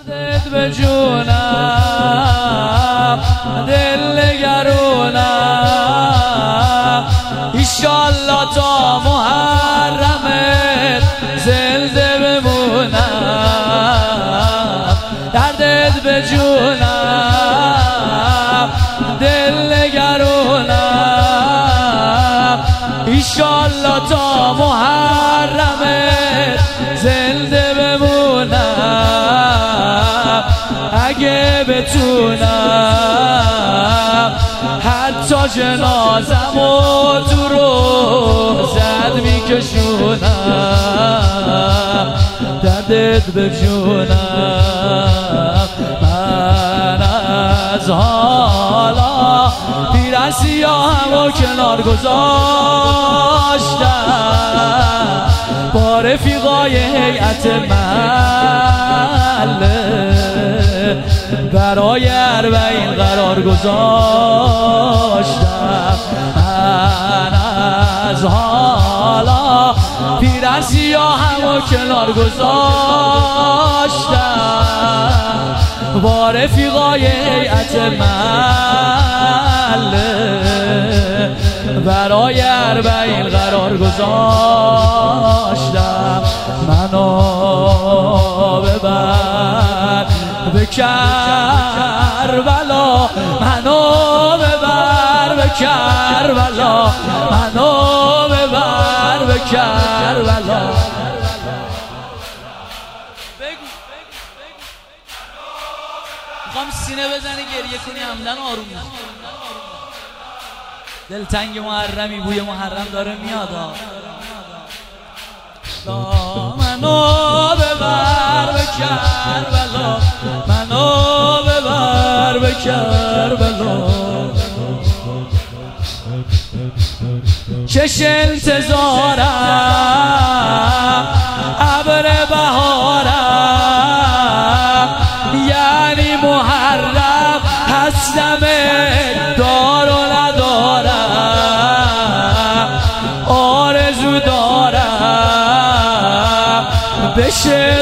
دردت به جونم دل نگرونم ایشالله تا محرمت زنده بمونم دردت به جونم دل نگرونم ایشالله تا محرمت زنده بمونم اگه بتونم حتی جنازمو تو روزت میکشونم دردت به جونم من از حالا پیرن سیاهم و کنار گذاشتم با رفیقای هیئت محله برای اربعین قرار گذاشتم من از حالا پیرن سیاهم و کنار گذاشتم با رفیقای هیئت محله برای اربعین قرار گذاشتم منو ببر به کربلا منو ببر به کربلا منو ببر به کربلا میخوام سینه بزنی گریه کنی همدن آروم دلتنگ محرمی بوی محرم داره میاد منو ببر به کربلا منو ببر به کربلا چش انتظارم ابر بهارم یعنی محرم هستم دار و ندارم آرزو دارم بشه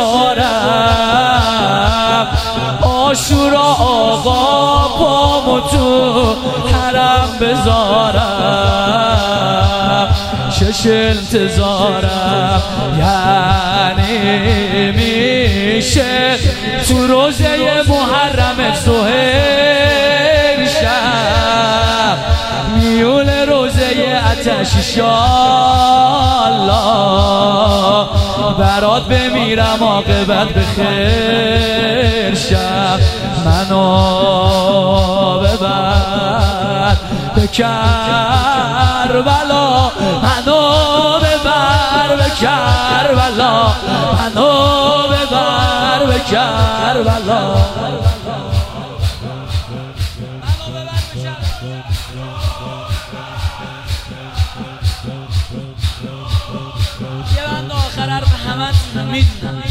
دوبارم عاشورا آقا پامو تو حرم بذارم چش انتظارم یعنی میشه تو روزه محرم سهر شب میون روزه آتش انشالله برات بمیرم عاقبت بخیر شب منو ببر به کربلا منو ببر به کربلا منو ببر به کربلا یه بند آخر حرف همه میدونم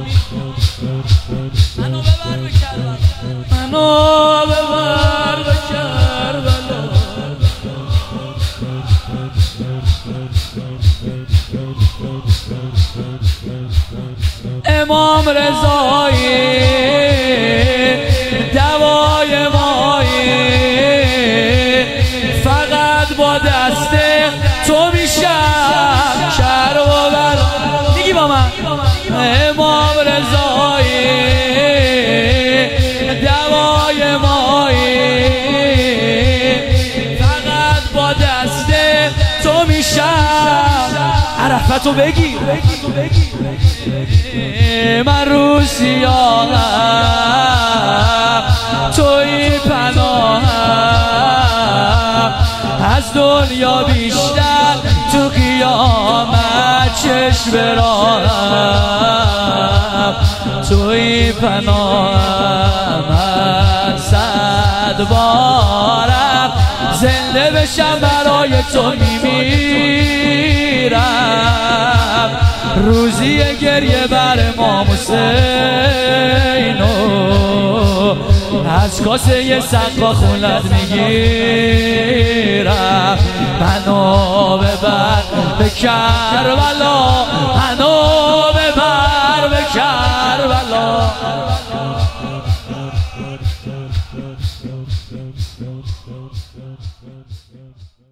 منو ببر به کربلا منو ببر به کربلا امام رضایی دوای مایی فقط با دست تو میشم شر و بلا میگی با من امام رضایی دوای مایی فقط با دست تو میشم عرفتو بگی من رو سیاهم توی پناهم از دنیا بیشتر تو قیامت چشم براهم توی پناهم من 100 بارم زنده بشم برای تو میمیرم روزی گریه بر امام حسینو از کاسه سقا خونت میگیرم منو ببر به کربلا منو ببر به کربلا